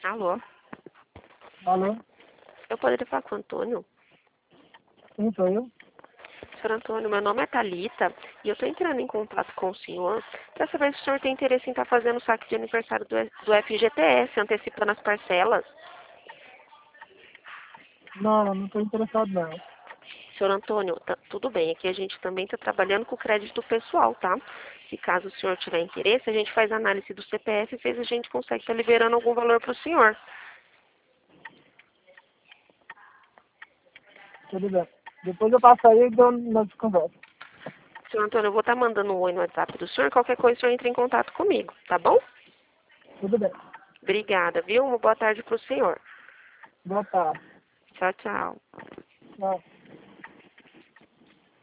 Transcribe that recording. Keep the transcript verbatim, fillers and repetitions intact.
Alô? Alô? Eu poderia falar com o Antônio? Quem sou eu? Senhor Antônio, meu nome é Thalita e eu estou entrando em contato com o senhor para saber se o senhor tem interesse em estar fazendo o saque de aniversário do, do F G T S, antecipando as parcelas. Não, não estou interessado não. Senhor Antônio, tá, tudo bem, aqui a gente também está trabalhando com o crédito pessoal, tá? Se caso o senhor tiver interesse, a gente faz análise do C P F e fez a gente consegue estar liberando algum valor para o senhor. Tudo bem. Depois eu passo aí e dou nós conversa. Senhor Antônio, eu vou estar mandando um oi no WhatsApp do senhor, qualquer coisa o senhor entra em contato comigo, tá bom? Tudo bem. Obrigada, viu? Uma boa tarde para o senhor. Boa tarde. Tchau, tchau. Tchau.